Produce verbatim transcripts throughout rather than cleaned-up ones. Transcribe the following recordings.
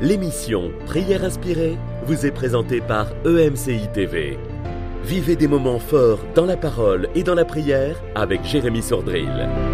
L'émission Prière inspirée vous est présentée par E M C I T V. Vivez des moments forts dans la parole et dans la prière avec Jérémy Sordrill.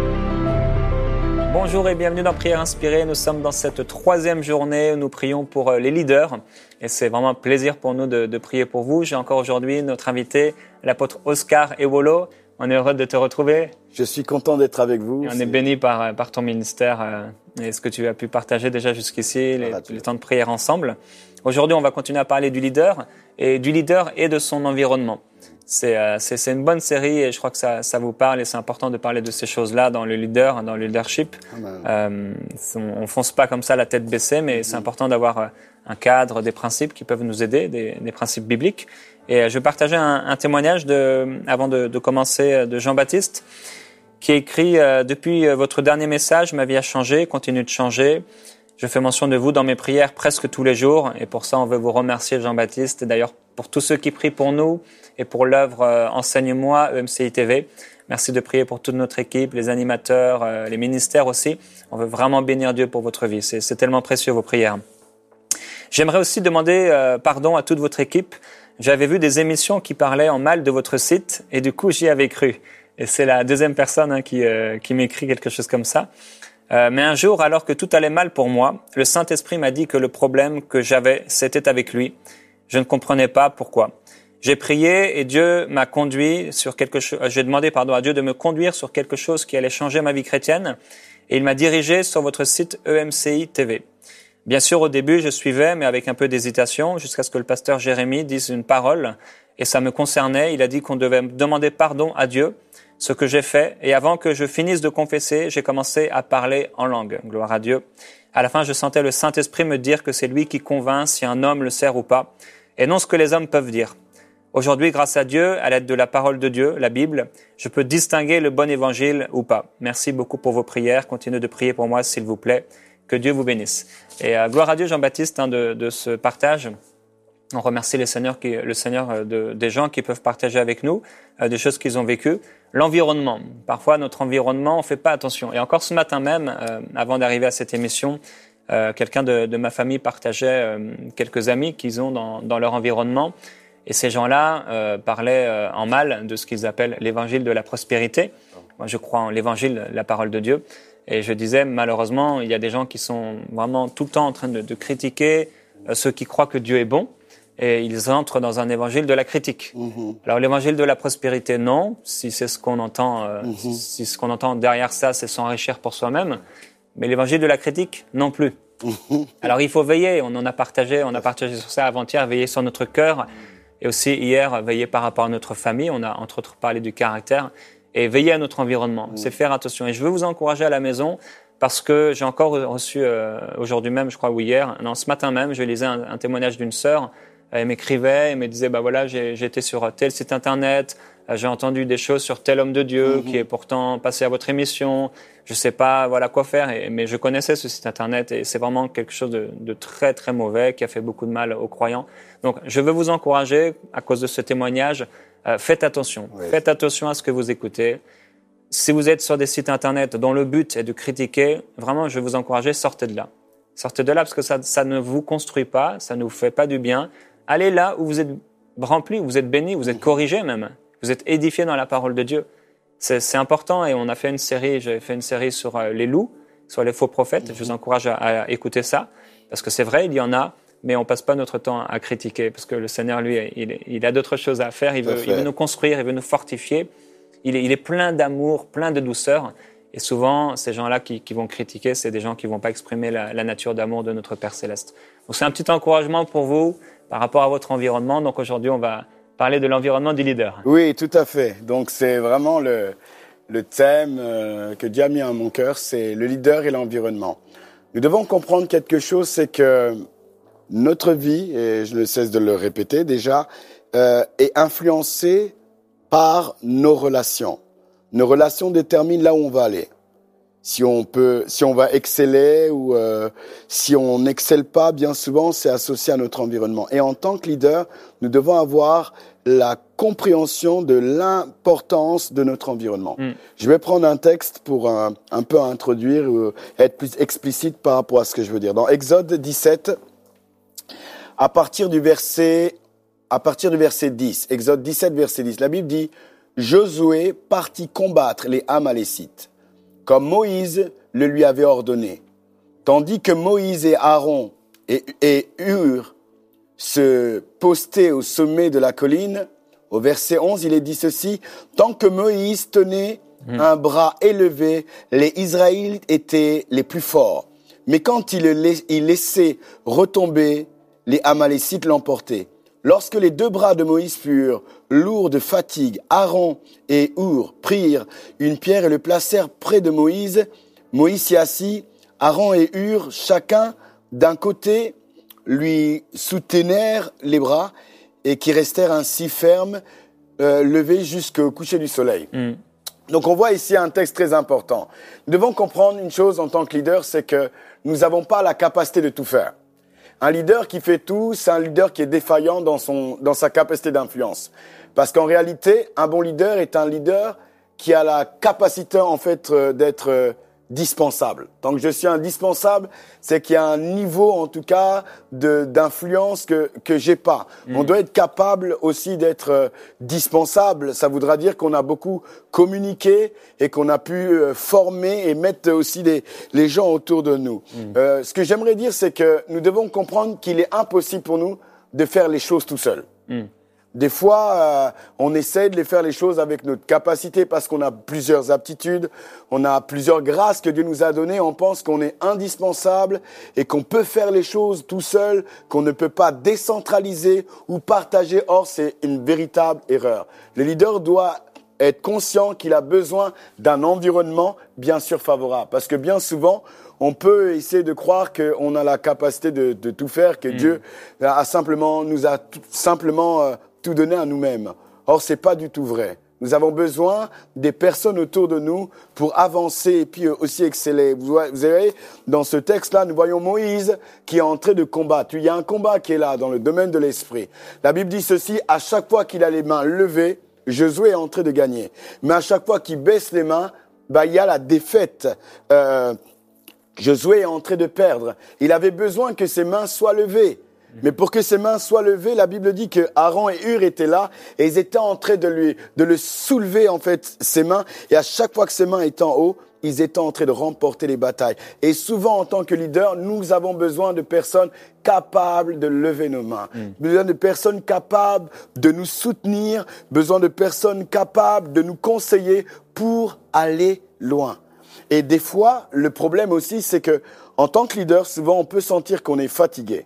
Bonjour et bienvenue dans Prière inspirée. Nous sommes dans cette troisième journée où nous prions pour les leaders. Et c'est vraiment un plaisir pour nous de, de prier pour vous. J'ai encore aujourd'hui notre invité, l'apôtre Oscar Ewolo. On est heureux de te retrouver. Je suis content d'être avec vous. Et on est béni par, par ton ministère euh, et ce que tu as pu partager déjà jusqu'ici, les, les temps de prière ensemble. Aujourd'hui, on va continuer à parler du leader et du leader et de son environnement. C'est, euh, c'est, c'est une bonne série et je crois que ça, ça vous parle et c'est important de parler de ces choses-là dans le leader, dans le leadership. Euh, on ne fonce pas comme ça la tête baissée, mais mm-hmm. c'est important d'avoir un cadre, des principes qui peuvent nous aider, des, des principes bibliques. Et je vais partager un, un témoignage de, avant de, de commencer de Jean-Baptiste qui écrit euh, « Depuis votre dernier message, ma vie a changé, continue de changer. Je fais mention de vous dans mes prières presque tous les jours et pour ça, on veut vous remercier Jean-Baptiste et d'ailleurs pour tous ceux qui prient pour nous et pour l'œuvre euh, Enseigne-moi, E M C I T V. Merci de prier pour toute notre équipe, les animateurs, euh, les ministères aussi. On veut vraiment bénir Dieu pour votre vie. C'est, c'est tellement précieux vos prières. J'aimerais aussi demander euh, pardon à toute votre équipe. J'avais vu des émissions qui parlaient en mal de votre site et du coup, j'y avais cru. Et c'est la deuxième personne hein, qui, euh, qui m'écrit quelque chose comme ça. Euh, mais un jour, alors que tout allait mal pour moi, le Saint-Esprit m'a dit que le problème que j'avais, c'était avec lui. Je ne comprenais pas pourquoi. J'ai prié et Dieu m'a conduit sur quelque chose. J'ai demandé pardon à Dieu de me conduire sur quelque chose qui allait changer ma vie chrétienne. Et il m'a dirigé sur votre site E M C I T V. Bien sûr, au début, je suivais, mais avec un peu d'hésitation, jusqu'à ce que le pasteur Jérémy dise une parole. Et ça me concernait. Il a dit qu'on devait demander pardon à Dieu, ce que j'ai fait. Et avant que je finisse de confesser, j'ai commencé à parler en langue. Gloire à Dieu. À la fin, je sentais le Saint-Esprit me dire que c'est lui qui convainc si un homme le sert ou pas, et non ce que les hommes peuvent dire. Aujourd'hui, grâce à Dieu, à l'aide de la parole de Dieu, la Bible, je peux distinguer le bon évangile ou pas. Merci beaucoup pour vos prières. Continuez de prier pour moi, s'il vous plaît. Que Dieu vous bénisse. Et euh, gloire à Dieu, Jean-Baptiste, hein, de, de ce partage. On remercie les seigneurs qui, le Seigneur de, des gens qui peuvent partager avec nous euh, des choses qu'ils ont vécues. L'environnement. Parfois, notre environnement, on fait pas attention. Et encore ce matin même, euh, avant d'arriver à cette émission, euh, quelqu'un de, de ma famille partageait euh, quelques amis qu'ils ont dans, dans leur environnement. Et ces gens-là euh, parlaient euh, en mal de ce qu'ils appellent l'évangile de la prospérité. Moi, je crois en l'évangile, la parole de Dieu. Et je disais, malheureusement, il y a des gens qui sont vraiment tout le temps en train de, de critiquer euh, ceux qui croient que Dieu est bon. Et ils entrent dans un évangile de la critique. Mmh. Alors, l'évangile de la prospérité, non. Si c'est ce qu'on entend, euh, mmh. si, si ce qu'on entend derrière ça, c'est s'enrichir pour soi-même. Mais l'évangile de la critique, non plus. Mmh. Alors, il faut veiller. On en a partagé, on a partagé sur ça avant-hier, veiller sur notre cœur. Et aussi, hier, veiller par rapport à notre famille. On a, entre autres, parlé du caractère. Et veiller à notre environnement, mmh. c'est faire attention. Et je veux vous encourager à la maison parce que j'ai encore reçu euh, aujourd'hui même, je crois, ou hier, non, ce matin même, je lisais un, un témoignage d'une sœur. Elle m'écrivait et me disait, bah voilà, j'ai, j'ai été sur tel site internet, euh, j'ai entendu des choses sur tel homme de Dieu mmh. qui est pourtant passé à votre émission. Je sais pas, voilà quoi faire. Et, mais je connaissais ce site internet et c'est vraiment quelque chose de, de très très mauvais qui a fait beaucoup de mal aux croyants. Donc, je veux vous encourager à cause de ce témoignage. Euh, faites attention, oui. faites attention à ce que vous écoutez. Si vous êtes sur des sites internet dont le but est de critiquer, vraiment, je vais vous encourager, sortez de là. Sortez de là parce que ça, ça ne vous construit pas, ça ne vous fait pas du bien. Allez là où vous êtes rempli, où vous êtes béni, vous êtes corrigé même. Vous êtes édifié dans la parole de Dieu. C'est, c'est important et on a fait une série, j'ai fait une série sur euh, les loups, sur les faux prophètes. Mm-hmm. Je vous encourage à, à écouter ça parce que c'est vrai, il y en a. Mais on passe pas notre temps à critiquer parce que le Seigneur, lui, il, il a d'autres choses à faire. Il veut, il veut nous construire, il veut nous fortifier. Il est, il est plein d'amour, plein de douceur. Et souvent, ces gens-là qui, qui vont critiquer, c'est des gens qui vont pas exprimer la, la nature d'amour de notre Père Céleste. Donc, c'est un petit encouragement pour vous par rapport à votre environnement. Donc, aujourd'hui, on va parler de l'environnement du leader. Oui, tout à fait. Donc, c'est vraiment le, le thème euh, que Dieu a mis en mon cœur, c'est le leader et l'environnement. Nous devons comprendre quelque chose, c'est que notre vie, et je ne cesse de le répéter déjà, euh, est influencée par nos relations. Nos relations déterminent là où on va aller. Si on peut, si on va exceller ou euh, si on n'excelle pas, bien souvent, c'est associé à notre environnement. Et en tant que leader, nous devons avoir la compréhension de l'importance de notre environnement. Mm. Je vais prendre un texte pour un, un peu introduire ou être plus explicite par rapport à ce que je veux dire. Dans Exode dix-sept, À partir du verset, à partir du verset dix, Exode dix-sept, verset dix, la Bible dit « Josué partit combattre les Amalécites, comme Moïse le lui avait ordonné. Tandis que Moïse et Aaron et, et Hur se postaient au sommet de la colline, au verset onze, il est dit ceci, « Tant que Moïse tenait mmh. un bras élevé, les Israélites étaient les plus forts. Mais quand il, il laissait retomber, les Amalécites l'emportaient. Lorsque les deux bras de Moïse furent lourds de fatigue, Aaron et Hur prirent une pierre et le placèrent près de Moïse. Moïse s'y assit, Aaron et Hur, chacun d'un côté, lui soutenèrent les bras et qui restèrent ainsi fermes, euh, levés jusqu'au coucher du soleil. Mm. Donc on voit ici un texte très important. Nous devons comprendre une chose en tant que leader, c'est que nous n'avons pas la capacité de tout faire. Un leader qui fait tout, c'est un leader qui est défaillant dans son, dans sa capacité d'influence. Parce qu'en réalité, un bon leader est un leader qui a la capacité, en fait, euh, d'être euh, dispensable. Tant que je suis indispensable, c'est qu'il y a un niveau, en tout cas, de, d'influence que, que j'ai pas. Mmh. On doit être capable aussi d'être euh, dispensable. Ça voudra dire qu'on a beaucoup communiqué et qu'on a pu euh, former et mettre aussi les, les gens autour de nous. Mmh. Euh, ce que j'aimerais dire, c'est que nous devons comprendre qu'il est impossible pour nous de faire les choses tout seuls. Mmh. Des fois, euh, on essaie de les faire les choses avec notre capacité parce qu'on a plusieurs aptitudes, on a plusieurs grâces que Dieu nous a données. On pense qu'on est indispensable et qu'on peut faire les choses tout seul, qu'on ne peut pas décentraliser ou partager. Or, c'est une véritable erreur. Le leader doit être conscient qu'il a besoin d'un environnement bien sûr favorable. Parce que bien souvent, on peut essayer de croire qu'on a la capacité de, de tout faire, que mmh. Dieu a simplement, nous a tout, simplement euh, tout donné à nous-mêmes. Or, c'est pas du tout vrai. Nous avons besoin des personnes autour de nous pour avancer et puis aussi exceller. Vous voyez, dans ce texte-là, nous voyons Moïse qui est en train de combattre. Il y a un combat qui est là dans le domaine de l'esprit. La Bible dit ceci, à chaque fois qu'il a les mains levées, Josué est en train de gagner. Mais à chaque fois qu'il baisse les mains, bah, il y a la défaite. Euh, Josué est en train de perdre. Il avait besoin que ses mains soient levées. Mais pour que ses mains soient levées, la Bible dit que Aaron et Hur étaient là et ils étaient en train de lui, de le soulever, en fait, ses mains. Et à chaque fois que ses mains étaient en haut, ils étaient en train de remporter les batailles. Et souvent, en tant que leader, nous avons besoin de personnes capables de lever nos mains. Mm. Besoin de personnes capables de nous soutenir. Besoin de personnes capables de nous conseiller pour aller loin. Et des fois, le problème aussi, c'est que, en tant que leader, souvent, on peut sentir qu'on est fatigué.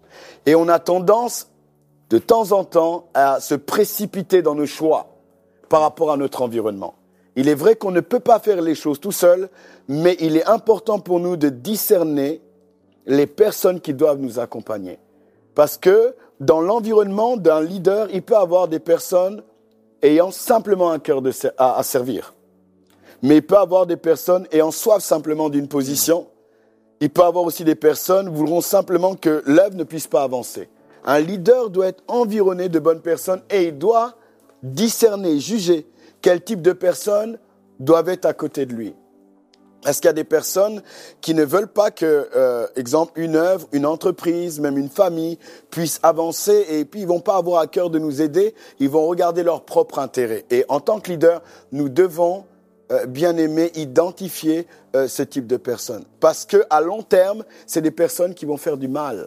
Et on a tendance, de temps en temps, à se précipiter dans nos choix par rapport à notre environnement. Il est vrai qu'on ne peut pas faire les choses tout seul, mais il est important pour nous de discerner les personnes qui doivent nous accompagner. Parce que dans l'environnement d'un leader, il peut y avoir des personnes ayant simplement un cœur de, à, à servir. Mais il peut y avoir des personnes ayant soif simplement d'une position. Il peut y avoir aussi des personnes qui voudront simplement que l'œuvre ne puisse pas avancer. Un leader doit être environné de bonnes personnes et il doit discerner, juger quel type de personnes doivent être à côté de lui. Est-ce qu'il y a des personnes qui ne veulent pas que, euh, exemple, une œuvre, une entreprise, même une famille puisse avancer et puis ils vont pas avoir à cœur de nous aider, ils vont regarder leur propre intérêt. Et en tant que leader, nous devons euh, bien aimer identifier euh, ce type de personnes. Parce que à long terme, c'est des personnes qui vont faire du mal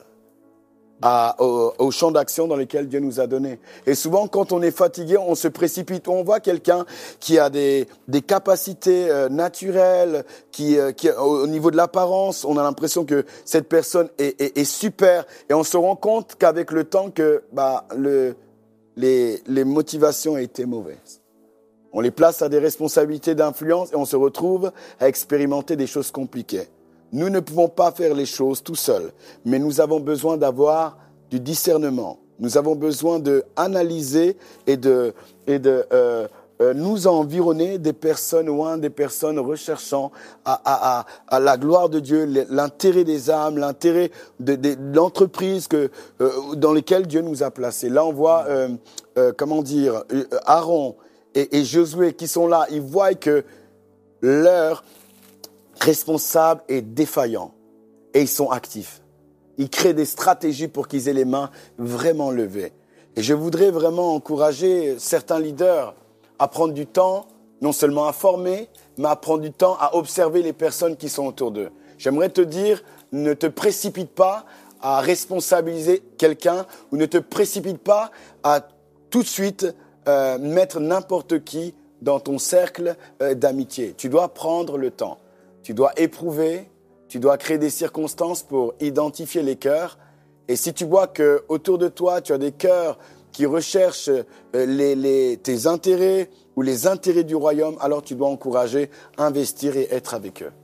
À, au, au champ d'action dans lequel Dieu nous a donné. Et souvent, quand on est fatigué, on se précipite. On voit quelqu'un qui a des, des capacités euh, naturelles, qui, euh, qui au niveau de l'apparence, on a l'impression que cette personne est, est, est super. Et on se rend compte qu'avec le temps, que bah, le, les, les motivations étaient mauvaises. On les place à des responsabilités d'influence et on se retrouve à expérimenter des choses compliquées. Nous ne pouvons pas faire les choses tout seuls, mais nous avons besoin d'avoir du discernement. Nous avons besoin d'analyser et de, et de euh, euh, nous environner des personnes loin, des personnes recherchant à, à, à, à la gloire de Dieu, l'intérêt des âmes, l'intérêt de, de, de l'entreprise que, euh, dans laquelle Dieu nous a placés. Là, on voit, euh, euh, comment dire, Aaron et, et Josué qui sont là. Ils voient que leur responsable est défaillant et ils sont actifs. il crée des stratégies pour qu'ils aient les mains vraiment levées. Et je voudrais vraiment encourager certains leaders à prendre du temps, non seulement à former, mais à prendre du temps à observer les personnes qui sont autour d'eux. J'aimerais te dire, ne te précipite pas à responsabiliser quelqu'un ou ne te précipite pas à tout de suite euh, mettre n'importe qui dans ton cercle euh, d'amitié. Tu dois prendre le temps, tu dois éprouver, tu dois créer des circonstances pour identifier les cœurs. Et si tu vois qu'autour de toi, tu as des cœurs qui recherchent euh, les, les, tes intérêts ou les intérêts du royaume, alors tu dois encourager, investir et être avec eux.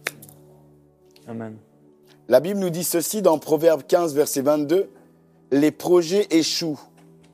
Amen. La Bible nous dit ceci dans Proverbe quinze, verset vingt-deux. « Les projets échouent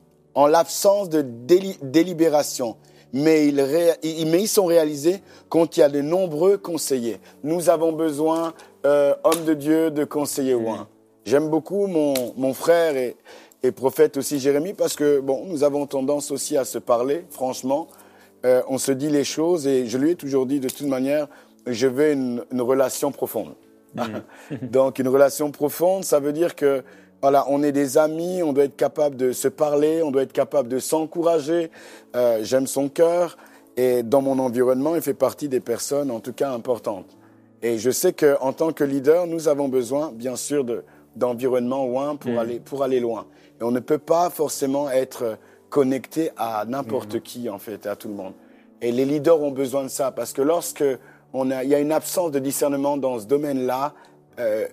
en l'absence de déli- délibération, mais ils, ré- mais ils sont réalisés quand il y a de nombreux conseillers. » Nous avons besoin, euh, hommes de Dieu, de conseillers oints. Mmh. J'aime beaucoup mon, mon frère et, et prophète aussi Jérémie parce que bon, nous avons tendance aussi à se parler, franchement. Euh, on se dit les choses et je lui ai toujours dit de toute manière, je veux une, une relation profonde. Mmh. Donc une relation profonde, ça veut dire que voilà, on est des amis, on doit être capable de se parler, on doit être capable de s'encourager. Euh, j'aime son cœur et dans mon environnement, il fait partie des personnes en tout cas importantes. Et je sais qu'en tant que leader, nous avons besoin bien sûr de, d'environnement loin pour, mmh. aller, pour aller loin. Et on ne peut pas forcément être connecté à n'importe mmh. qui en fait, à tout le monde. Et les leaders ont besoin de ça parce que lorsque on a, il y a une absence de discernement dans ce domaine-là, euh,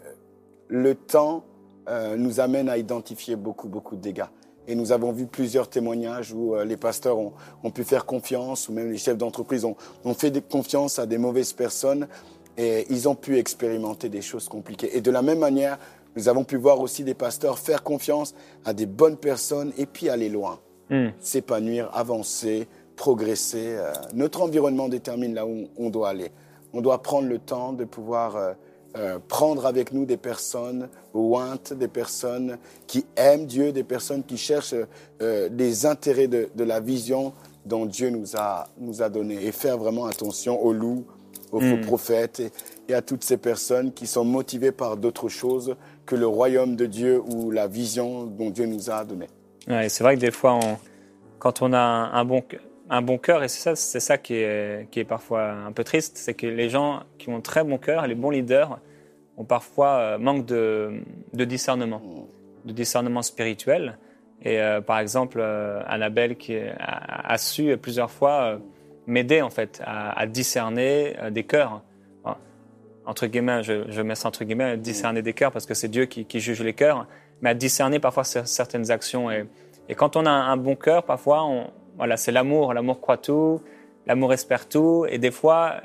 le temps euh, nous amène à identifier beaucoup, beaucoup de dégâts. Et nous avons vu plusieurs témoignages où euh, les pasteurs ont, ont pu faire confiance, ou même les chefs d'entreprise ont, ont fait des, confiance à des mauvaises personnes, et ils ont pu expérimenter des choses compliquées. Et de la même manière, nous avons pu voir aussi des pasteurs faire confiance à des bonnes personnes, et puis aller loin, mmh. s'épanouir, avancer, progresser. Euh, notre environnement détermine là où on doit aller. On doit prendre le temps de pouvoir euh, euh, prendre avec nous des personnes ointes, des personnes qui aiment Dieu, des personnes qui cherchent euh, les intérêts de, de la vision dont Dieu nous a, nous a donné. Et faire vraiment attention aux loups, aux mmh. faux prophètes et, et à toutes ces personnes qui sont motivées par d'autres choses que le royaume de Dieu ou la vision dont Dieu nous a donné. Ouais, c'est vrai que des fois, on, quand on a un, un bon... un bon cœur, et c'est ça, c'est ça qui est, qui est parfois un peu triste, c'est que les gens qui ont un très bon cœur, les bons leaders, ont parfois euh, manque de, de discernement, de discernement spirituel. Et euh, par exemple, euh, Annabelle qui a, a su plusieurs fois euh, m'aider en fait à, à discerner euh, des cœurs. Enfin, entre guillemets, je, je mets ça entre guillemets, à discerner des cœurs parce que c'est Dieu qui, qui juge les cœurs, mais à discerner parfois certaines actions. Et, et quand on a un bon cœur, parfois on Voilà, c'est l'amour. L'amour croit tout, l'amour espère tout. Et des fois,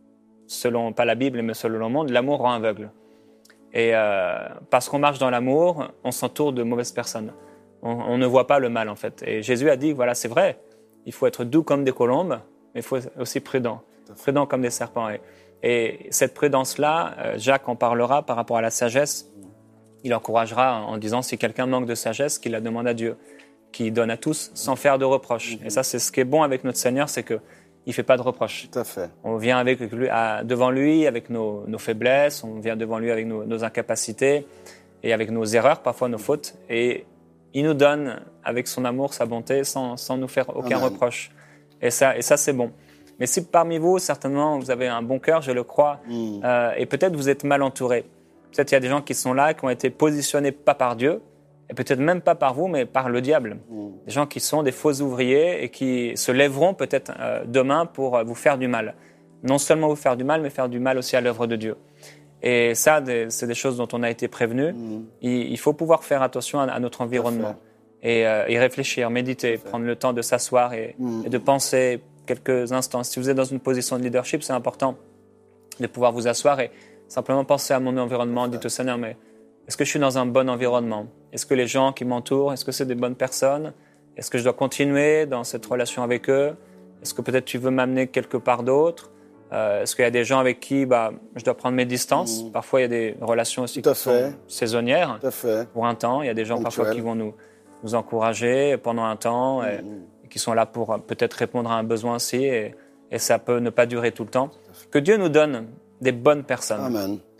selon, pas la Bible, mais selon le monde, l'amour rend aveugle. Et euh, parce qu'on marche dans l'amour, on s'entoure de mauvaises personnes. On, on ne voit pas le mal, en fait. Et Jésus a dit, voilà, c'est vrai, il faut être doux comme des colombes, mais il faut être aussi prudent. Prudent comme des serpents. Et, et cette prudence-là, euh, Jacques en parlera par rapport à la sagesse. Il encouragera en disant, si quelqu'un manque de sagesse, qu'il la demande à Dieu, qui donne à tous sans faire de reproches. Mm-hmm. Et ça, c'est ce qui est bon avec notre Seigneur, c'est qu'il ne fait pas de reproches. Tout à fait. On vient avec lui, à, devant lui avec nos, nos faiblesses, on vient devant lui avec nos, nos incapacités et avec nos erreurs, parfois nos fautes. Et il nous donne avec son amour, sa bonté, sans, sans nous faire aucun Amen. reproche. Et ça, et ça, c'est bon. Mais si parmi vous, certainement, vous avez un bon cœur, je le crois, mm. euh, et peut-être vous êtes mal entouré. Peut-être il y a des gens qui sont là, qui ont été positionnés pas par Dieu, et peut-être même pas par vous, mais par le diable. Mmh. Des gens qui sont des faux ouvriers et qui se lèveront peut-être euh, demain pour euh, vous faire du mal. Non seulement vous faire du mal, mais faire du mal aussi à l'œuvre de Dieu. Et ça, des, c'est des choses dont on a été prévenu. Mmh. Il, il faut pouvoir faire attention à, à notre environnement et euh, y réfléchir, méditer, prendre le temps de s'asseoir et, mmh. et de penser quelques instants. Si vous êtes dans une position de leadership, c'est important de pouvoir vous asseoir et simplement penser à mon environnement. Dites au Seigneur, mais est-ce que je suis dans un bon environnement ? Est-ce que les gens qui m'entourent, est-ce que c'est des bonnes personnes ? Est-ce que je dois continuer dans cette relation avec eux ? Est-ce que peut-être tu veux m'amener quelque part d'autre ? euh, Est-ce qu'il y a des gens avec qui bah, je dois prendre mes distances ? mmh. Parfois, il y a des relations aussi qui sont saisonnières pour un temps. Il y a des gens Ponctuel. parfois qui vont nous, nous encourager pendant un temps mmh. et, et qui sont là pour peut-être répondre à un besoin aussi. Et, et ça peut ne pas durer tout le temps. Que Dieu nous donne des bonnes personnes. Amen.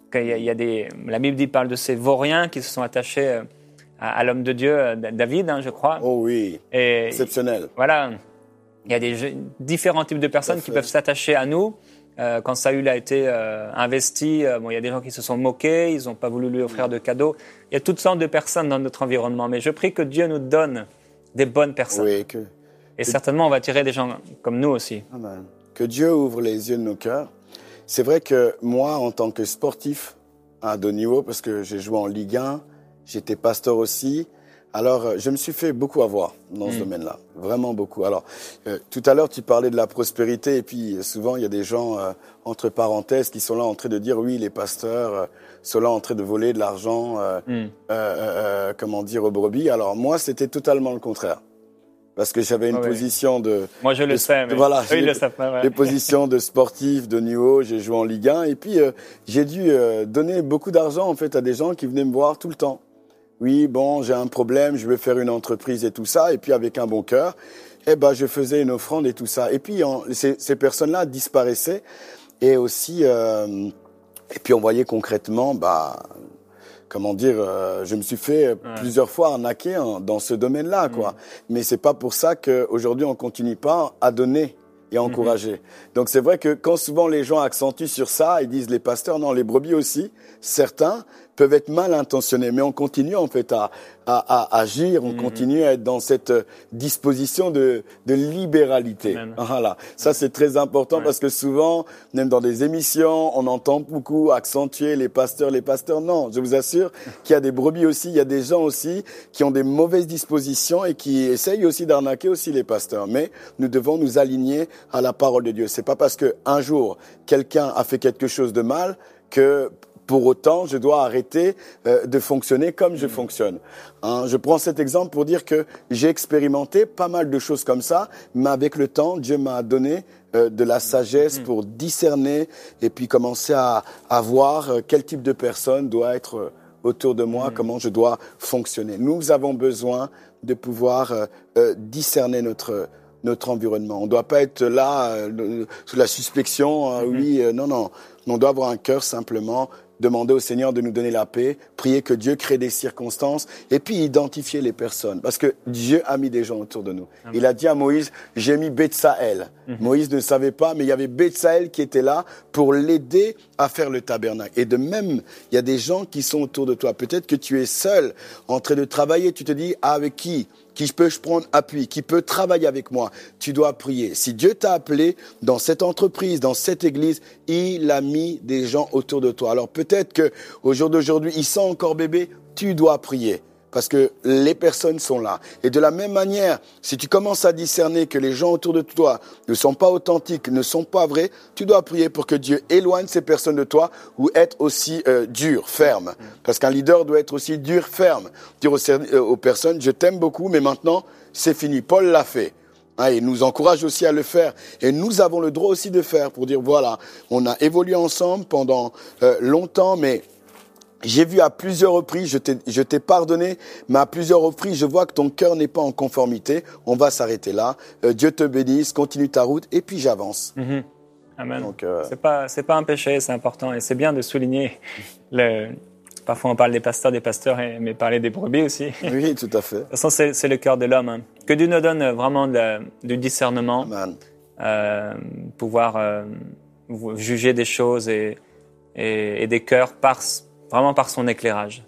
Il y a, il y a des, la Bible dit, parle de ces vauriens qui se sont attachés à, à l'homme de Dieu, David, hein, je crois. Oh oui, et, exceptionnel. Voilà, il y a des différents types de personnes qui peuvent s'attacher à nous. Euh, quand Saül a été euh, investi, euh, bon, il y a des gens qui se sont moqués, ils n'ont pas voulu lui offrir de cadeaux. Il y a toutes sortes de personnes dans notre environnement. Mais je prie que Dieu nous donne des bonnes personnes. Oui, que, Et que, certainement, on va attirer des gens comme nous aussi. Amen. Que Dieu ouvre les yeux de nos cœurs. C'est vrai que moi, en tant que sportif à de haut niveau, parce que j'ai joué en Ligue un, j'étais pasteur aussi, alors je me suis fait beaucoup avoir dans mmh. ce domaine-là, vraiment beaucoup. Alors, euh, tout à l'heure, tu parlais de la prospérité, et puis souvent, il y a des gens, euh, entre parenthèses, qui sont là en train de dire, oui, les pasteurs euh, sont là en train de voler de l'argent, euh, mmh. euh, euh, comment dire, aux brebis. Alors moi, c'était totalement le contraire. Parce que j'avais une oh, position oui. de... Moi, je le de, sais, mais voilà, eux, ils le savent pas. Ouais. Des positions de sportif, de niveau, j'ai joué en Ligue un. Et puis, euh, j'ai dû euh, donner beaucoup d'argent, en fait, à des gens qui venaient me voir tout le temps. Oui, bon, j'ai un problème, je veux faire une entreprise et tout ça. Et puis, avec un bon cœur, eh ben, je faisais une offrande et tout ça. Et puis, en, ces, ces personnes-là disparaissaient. Et aussi... Euh, et puis, on voyait concrètement... bah. Comment dire, euh, je me suis fait ouais. plusieurs fois arnaquer hein, dans ce domaine-là, quoi. Mmh. Mais c'est pas pour ça qu'aujourd'hui on continue pas à donner et à encourager. Mmh. Donc c'est vrai que quand souvent les gens accentuent sur ça, ils disent les pasteurs, non, les brebis aussi, certains peuvent être mal intentionnés, mais on continue en fait à, à, à agir, on mmh. continue à être dans cette disposition de, de libéralité. Amen. Voilà, ça c'est très important ouais. parce que souvent, même dans des émissions, on entend beaucoup accentuer les pasteurs, les pasteurs. Non, je vous assure qu'il y a des brebis aussi, il y a des gens aussi qui ont des mauvaises dispositions et qui essayent aussi d'arnaquer aussi les pasteurs. Mais nous devons nous aligner à la parole de Dieu. C'est pas parce que un jour quelqu'un a fait quelque chose de mal que pour autant, je dois arrêter euh, de fonctionner comme je fonctionne. Hein, je prends cet exemple pour dire que j'ai expérimenté pas mal de choses comme ça, mais avec le temps, Dieu m'a donné euh, de la sagesse mmh. pour discerner et puis commencer à, à voir euh, quel type de personne doit être euh, autour de moi, mmh. comment je dois fonctionner. Nous avons besoin de pouvoir euh, euh, discerner notre notre environnement. On ne doit pas être là euh, sous la suspicion. Euh, mmh. Oui, euh, non, non. On doit avoir un cœur simplement. Demander au Seigneur de nous donner la paix, prier que Dieu crée des circonstances et puis identifier les personnes. Parce que Dieu a mis des gens autour de nous. Amen. Il a dit à Moïse, j'ai mis Bethsaël. Mm-hmm. Moïse ne savait pas, mais il y avait Bethsaël qui était là pour l'aider à faire le tabernacle. Et de même, il y a des gens qui sont autour de toi. Peut-être que tu es seul en train de travailler. Tu te dis, ah, avec qui Qui peut prendre appui, qui peut travailler avec moi. Tu dois prier. Si Dieu t'a appelé dans cette entreprise, dans cette église, il a mis des gens autour de toi. Alors peut-être que au jour d'aujourd'hui, ils sont encore bébés, tu dois prier. Parce que les personnes sont là. Et de la même manière, si tu commences à discerner que les gens autour de toi ne sont pas authentiques, ne sont pas vrais, tu dois prier pour que Dieu éloigne ces personnes de toi ou être aussi euh, dur, ferme. Parce qu'un leader doit être aussi dur, ferme. Dire aux, euh, aux personnes, je t'aime beaucoup, mais maintenant, c'est fini. Paul l'a fait. Hein, il nous encourage aussi à le faire. Et nous avons le droit aussi de faire pour dire, voilà, on a évolué ensemble pendant euh, longtemps, mais... J'ai vu à plusieurs reprises, je t'ai, je t'ai pardonné, mais à plusieurs reprises, je vois que ton cœur n'est pas en conformité. On va s'arrêter là. Euh, Dieu te bénisse, continue ta route, et puis j'avance. Mm-hmm. Amen. Donc, euh... c'est pas, c'est pas un péché, c'est important, et c'est bien de souligner. Le... Parfois, on parle des pasteurs, des pasteurs, mais parler des brebis aussi. Oui, tout à fait. De toute façon, c'est, c'est le cœur de l'homme. Hein. Que Dieu nous donne vraiment de, du discernement, Amen. Euh, pouvoir euh, juger des choses et, et, et des cœurs par vraiment par son éclairage.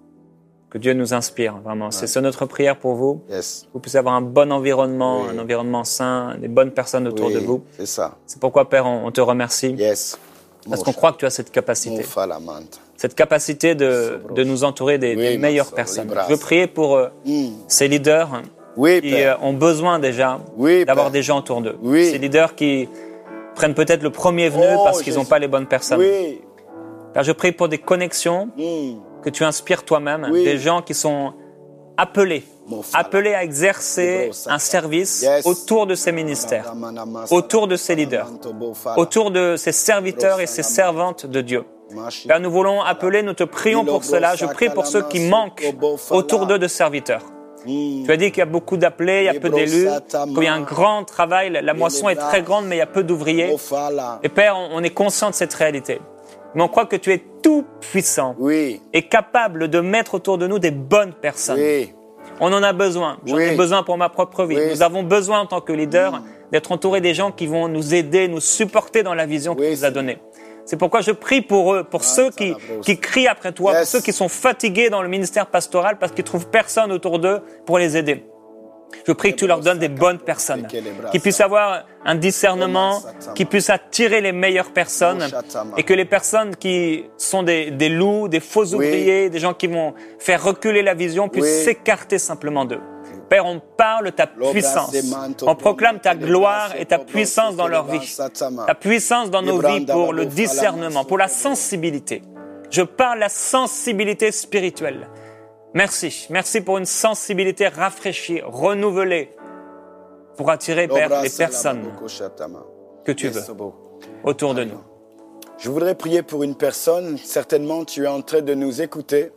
Que Dieu nous inspire, vraiment. Ouais. C'est ça notre prière pour vous. Yes. Vous puissiez avoir un bon environnement, oui. un environnement sain, des bonnes personnes autour oui, de vous. C'est ça. C'est pourquoi, Père, on, on te remercie. Yes. Parce qu'on croit que tu as cette capacité. Cette capacité de, de nous entourer des, oui, des meilleures personnes. Je veux prier pour euh, mm. ces leaders oui, qui euh, ont besoin déjà oui, d'avoir Père. des gens autour d'eux. Oui. Ces leaders qui prennent peut-être le premier venu oh, parce qu'ils n'ont pas les bonnes personnes. Oui. Père, je prie pour des connexions mm. que tu inspires toi-même, oui. des gens qui sont appelés, appelés à exercer un service yes. autour de ces ministères, autour de ces leaders, autour de ces serviteurs et ces servantes de Dieu. Père, nous voulons appeler, nous te prions pour cela. Je prie pour ceux qui manquent autour d'eux de serviteurs. Tu as dit qu'il y a beaucoup d'appelés, il y a peu d'élus, qu'il y a un grand travail, la moisson est très grande, mais il y a peu d'ouvriers. Et Père, on est conscient de cette réalité. Mais on croit que tu es tout puissant Oui. et capable de mettre autour de nous des bonnes personnes. Oui. On en a besoin. J'en Oui. ai besoin pour ma propre vie. Oui. Nous avons besoin en tant que leaders Mm. d'être entourés des gens qui vont nous aider, nous supporter dans la vision Oui, qu'il nous a donnée. C'est pourquoi je prie pour eux, pour Ah, ceux ça qui, va, frère. qui crient après toi, Yes. pour ceux qui sont fatigués dans le ministère pastoral parce qu'ils trouvent personne autour d'eux pour les aider. Je prie que tu leur donnes des bonnes personnes, qui puissent avoir un discernement, qui puissent attirer les meilleures personnes et que les personnes qui sont des, des loups, des faux Oui. ouvriers, des gens qui vont faire reculer la vision puissent Oui. s'écarter simplement d'eux. Père, on parle ta puissance. On proclame ta gloire et ta puissance dans leur vie. Ta puissance dans nos vies pour le discernement, pour la sensibilité. Je parle la sensibilité spirituelle. Merci. Merci pour une sensibilité rafraîchie, renouvelée, pour attirer, Père, les personnes que tu veux autour de nous. Je voudrais prier pour une personne. Certainement, tu es en train de nous écouter.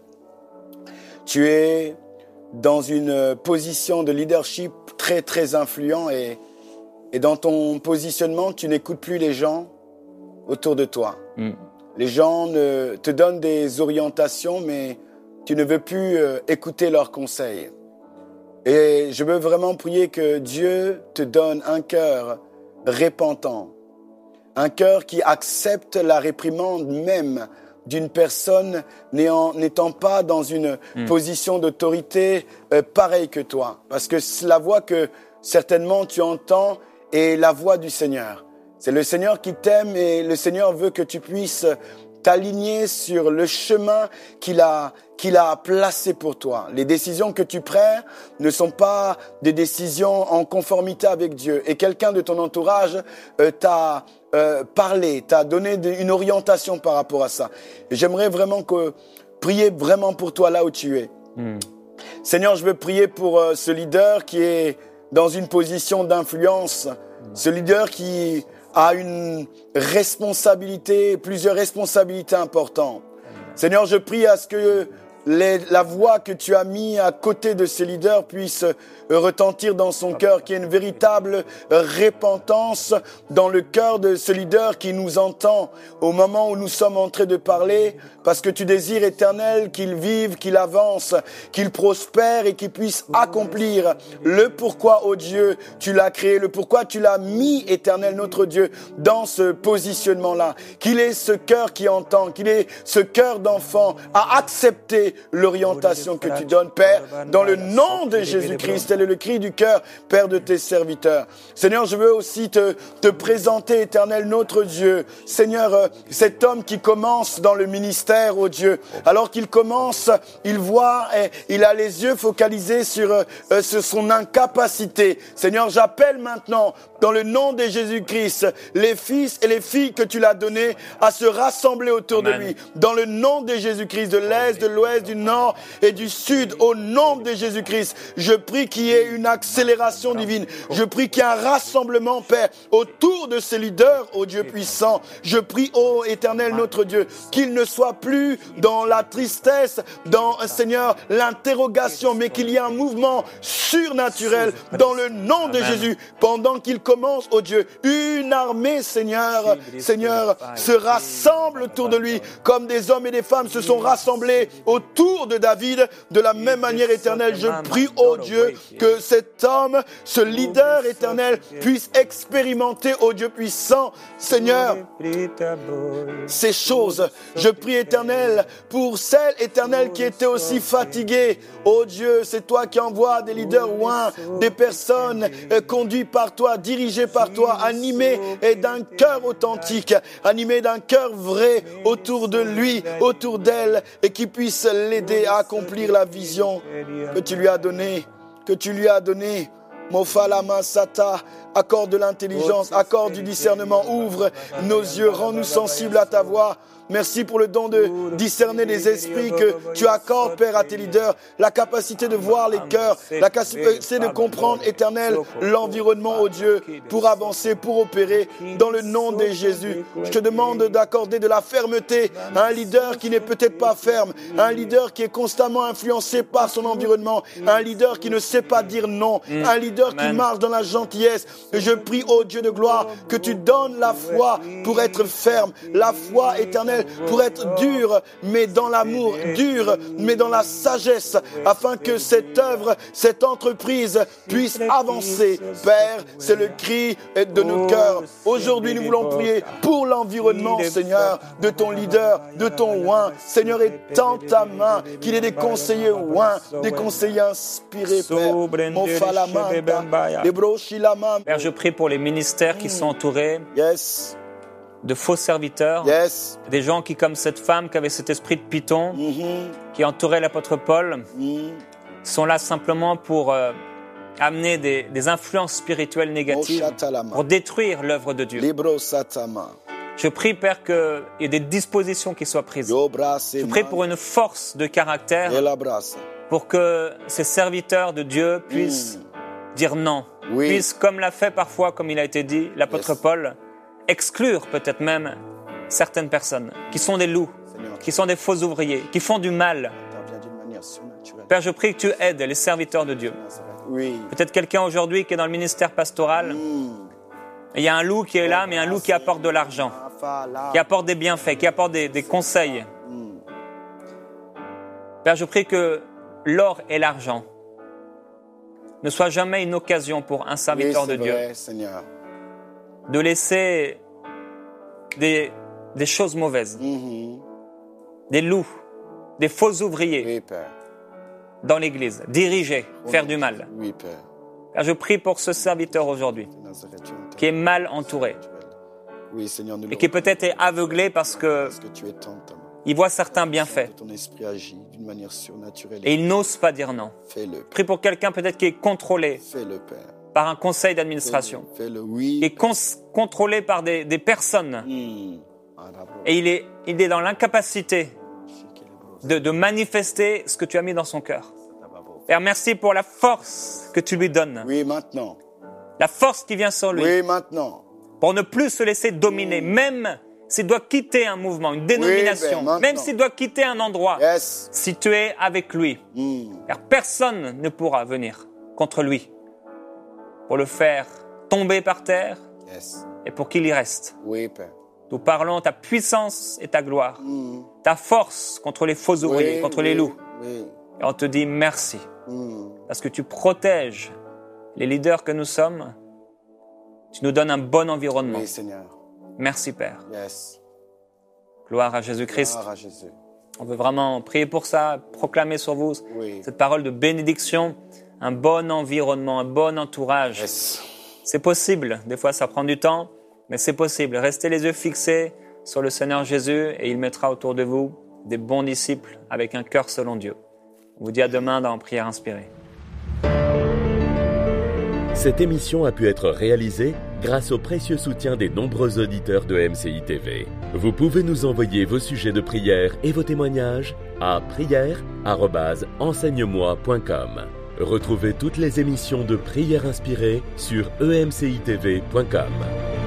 Tu es dans une position de leadership très, très influent et, et dans ton positionnement, tu n'écoutes plus les gens autour de toi. Mm. Les gens ne, te donnent des orientations, mais tu ne veux plus euh, écouter leurs conseils. Et je veux vraiment prier que Dieu te donne un cœur repentant, un cœur qui accepte la réprimande même d'une personne n'étant pas dans une mmh. position d'autorité euh, pareille que toi. Parce que la voix que certainement tu entends est la voix du Seigneur. C'est le Seigneur qui t'aime et le Seigneur veut que tu puisses t'aligner sur le chemin qu'il a, qu'il a placé pour toi. Les décisions que tu prends ne sont pas des décisions en conformité avec Dieu. Et quelqu'un de ton entourage euh, t'a euh, parlé, t'a donné une orientation par rapport à ça. Et j'aimerais vraiment que, prier vraiment pour toi là où tu es. Mm. Seigneur, je veux prier pour euh, ce leader qui est dans une position d'influence, mm. ce leader qui a une responsabilité, plusieurs responsabilités importantes. Seigneur, je prie à ce que les, la voix que tu as mis à côté de ces leaders puisse retentir dans son cœur, qu'il y ait une véritable repentance dans le cœur de ce leader qui nous entend au moment où nous sommes en train de parler, parce que tu désires, Éternel, qu'il vive, qu'il avance, qu'il prospère et qu'il puisse accomplir le pourquoi, ô Dieu, tu l'as créé, le pourquoi tu l'as mis, Éternel, notre Dieu, dans ce positionnement-là. Qu'il ait ce cœur qui entend, qu'il ait ce cœur d'enfant à accepter l'orientation que tu donnes, Père, dans le nom de Jésus-Christ. Le cri du cœur, Père, de tes serviteurs. Seigneur, je veux aussi te, te présenter, Éternel, notre Dieu. Seigneur, euh, cet homme qui commence dans le ministère, ô Dieu, alors qu'il commence, il voit, et il a les yeux focalisés sur, euh, sur son incapacité. Seigneur, j'appelle maintenant, dans le nom de Jésus-Christ, les fils et les filles que tu l'as donnés à se rassembler autour Amen. De lui. Dans le nom de Jésus-Christ, de l'Est, de l'Ouest, du Nord et du Sud, au nom de Jésus-Christ, je prie qu'il y ait une accélération divine. Je prie qu'il y ait un rassemblement, Père, autour de ces leaders, ô Dieu puissant. Je prie, ô Éternel, notre Dieu, qu'il ne soit plus dans la tristesse, dans, Seigneur, l'interrogation, mais qu'il y ait un mouvement surnaturel dans le nom de Jésus, pendant qu'il commence, ô Dieu, une armée, Seigneur, Seigneur, se rassemble autour de lui, comme des hommes et des femmes se sont rassemblés autour de David. De la même manière, Éternel, je prie, ô Dieu, que cet homme, ce leader éternel, puisse expérimenter, ô Dieu puissant, Seigneur, ces choses. Je prie, Éternel, pour celles, Éternel, qui étaient aussi fatiguées. Ô Dieu, c'est toi qui envoies des leaders ouins, des personnes euh, conduites par toi, dirigées par toi, animées et d'un cœur authentique, animées d'un cœur vrai autour de lui, autour d'elle, et qui puissent l'aider à accomplir la vision que tu lui as donnée. que tu lui as donné. Mofalama Sata, accorde de l'intelligence, accorde du discernement, ouvre nos yeux, rends-nous sensibles à ta voix. Merci pour le don de discerner les esprits que tu accordes, Père, à tes leaders, la capacité de voir les cœurs, la capacité de comprendre, Éternel, l'environnement, ô Dieu, pour avancer, pour opérer, dans le nom de Jésus. Je te demande d'accorder de la fermeté à un leader qui n'est peut-être pas ferme, à un leader qui est constamment influencé par son environnement, à un leader qui ne sait pas dire non, à un leader leader Amen. qui marche dans la gentillesse. Et je prie, ô Dieu de gloire, que tu donnes la foi pour être ferme, la foi éternelle pour être dure, mais dans l'amour, dure, mais dans la sagesse, afin que cette œuvre, cette entreprise puisse avancer. Père, c'est le cri de nos cœurs. Aujourd'hui, nous voulons prier pour l'environnement, Seigneur, de ton leader, de ton oint. Seigneur, étends ta main, qu'il ait des conseillers oints, des conseillers inspirés, Père. Père, je prie pour les ministères qui sont entourés Yes. de faux serviteurs, Yes. des gens qui, comme cette femme qui avait cet esprit de python, Mm-hmm. qui entourait l'apôtre Paul, Mm. sont là simplement pour euh, amener des, des influences spirituelles négatives, pour détruire l'œuvre de Dieu. Libro satama. Je prie, Père, qu'il y ait des dispositions qui soient prises. Je prie pour une force de caractère, pour que ces serviteurs de Dieu puissent Mm. dire non, Oui. puissent, comme l'a fait parfois, comme il a été dit, l'apôtre Yes. Paul, exclure peut-être même certaines personnes qui sont des loups, Seigneur, qui sont des faux ouvriers, qui font du mal. interviens d'une manière surnaturelle. Père, je prie que tu aides les serviteurs de Dieu. Oui. Peut-être quelqu'un aujourd'hui qui est dans le ministère pastoral, Mm. et il y a un loup qui est là, mais un loup qui apporte de l'argent, qui apporte des bienfaits, qui apporte des, des conseils. Mm. Père, je prie que l'or et l'argent ne soient jamais une occasion pour un Oui, serviteur c'est de Dieu vrai, Seigneur. de laisser des, des choses mauvaises, Mhm. des loups, des faux ouvriers Oui, Père. dans l'Église, diriger, faire du mal. Oui, Père. Car je prie pour ce serviteur aujourd'hui De Nazareth, tu es qui est mal entouré Oui, Seigneur, nous et le qui peut-être est aveuglé parce que parce que tu es tant ta main. il voit certains bienfaits Ton esprit agit d'une manière surnaturelle. et il n'ose pas dire non. Fais-le. Prie pour quelqu'un peut-être qui est contrôlé Fais-le, Père. par un conseil d'administration, Fais-le, oui. qui est cons- contrôlé par des, des personnes Mm. et il est, il est dans l'incapacité de, de manifester ce que tu as mis dans son cœur. Père, merci pour la force que tu lui donnes, Oui, maintenant. la force qui vient sur lui, Oui, maintenant. pour ne plus se laisser dominer, même s'il doit quitter un mouvement, une dénomination, Oui, ben, même maintenant. s'il doit quitter un endroit, Yes. si tu es avec lui, Mm. car personne ne pourra venir contre lui pour le faire tomber par terre Yes. et pour qu'il y reste. Oui, Père. Nous parlons ta puissance et ta gloire, Mm. ta force contre les faux ouvriers, Oui, contre oui, les loups. Oui. Et on te dit merci, Mm. parce que tu protèges les leaders que nous sommes. Tu nous donnes un bon environnement. Oui, Seigneur. Merci, Père. Yes. Gloire à Jésus-Christ. Gloire à Jésus. On veut vraiment prier pour ça, proclamer sur vous Oui. cette parole de bénédiction, un bon environnement, un bon entourage. Yes. C'est possible. Des fois, ça prend du temps, mais c'est possible. Restez les yeux fixés sur le Seigneur Jésus et il mettra autour de vous des bons disciples avec un cœur selon Dieu. On vous dit à demain dans Prière inspirée. Cette émission a pu être réalisée grâce au précieux soutien des nombreux auditeurs de M C I T V. Vous pouvez nous envoyer vos sujets de prière et vos témoignages à prière arobase enseigne-moi point com. Retrouvez toutes les émissions de Prière inspirée sur e m c i t v point com.